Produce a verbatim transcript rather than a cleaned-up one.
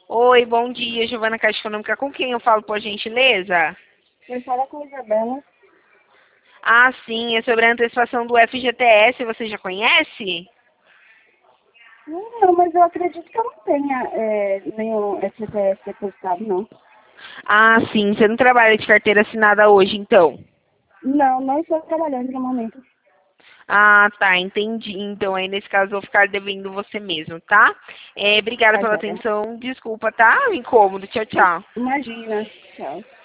Oi, bom dia, Giovana Caixa Econômica. Com quem eu falo, por gentileza? Quem fala com a Isabela? Ah, sim, é sobre a antecipação do F G T S. Você já conhece? Não, não, mas eu acredito que eu não tenha é, nenhum F G T S depositado, não. Ah, sim, você não trabalha de carteira assinada hoje, então? Não, não estou trabalhando no momento. Ah, tá, entendi. Então, aí nesse caso, eu vou ficar devendo você mesmo, tá? É, obrigada Tá, pela joia. atenção. Desculpa, tá? O incômodo. Tchau, tchau. Imagina. Tchau.